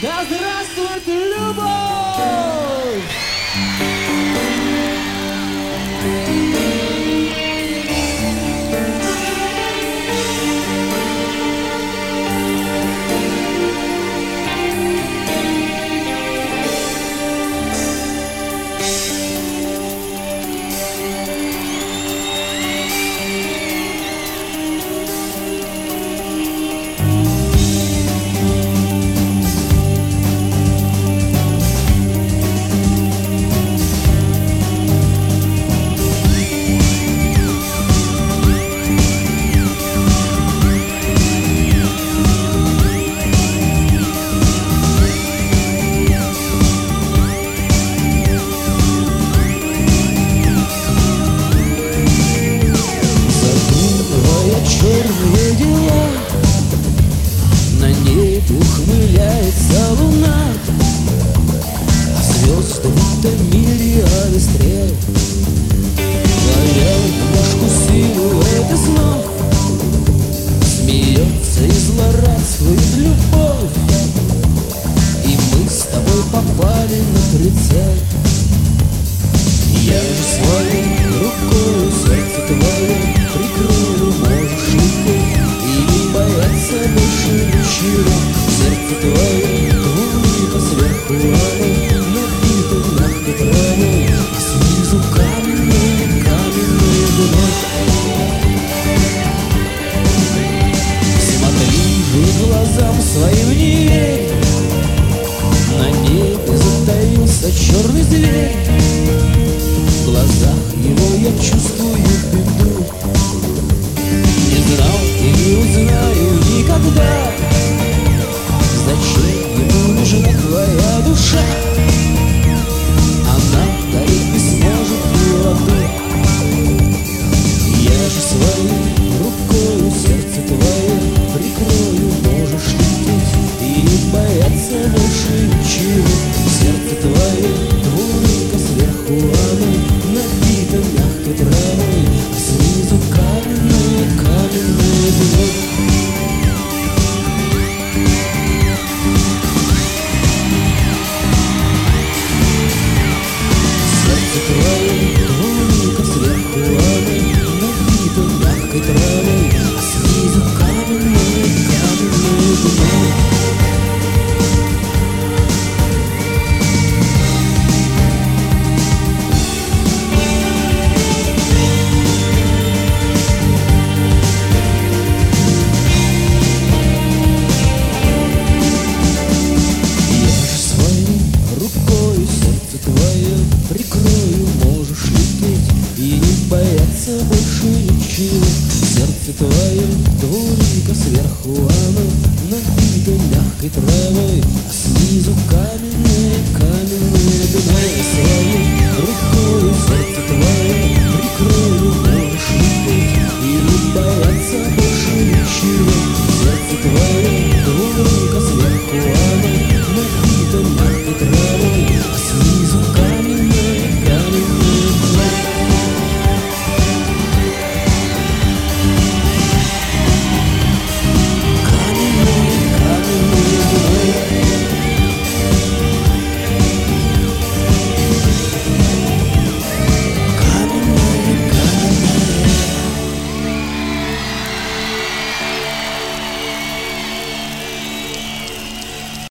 Да здравствует любовь! Черные дела, на ней ухмыляется луна, а звезды будто мириады стрел валяют ножку силуэты снов. Смеется и злорадствует любовь, и мы с тобой попали на прицел. Я же своей рукой сердце твое прикрою, можешь лететь и не бояться больше ничего. Сердце твое двулико, сверху оно напито мягкой травой, а снизу каменные, каменные вновь. Смотри же глазам своим не верь, на небе затаился черный зверь. В глазах его я чувствую беду, не знал и не узнаю никогда, зачем ему нужна твоя душа. Она дарит не сможет и воду. Я же своей рукою сердце твое прикрою, можешь лететь и не бояться больше ничего. Сердце твое двулико, сверху оно напито мягкой травой, а снизу каменные, каменные вновь. Сердце твое двулико, сверху оно напито мягкой травой, а снизу каменные, каменные вновь. Прикрою, можешь лететь и не бояться больше ничего. Сердце твое двулико, сверху оно напито мягкой травой, а снизу каменные,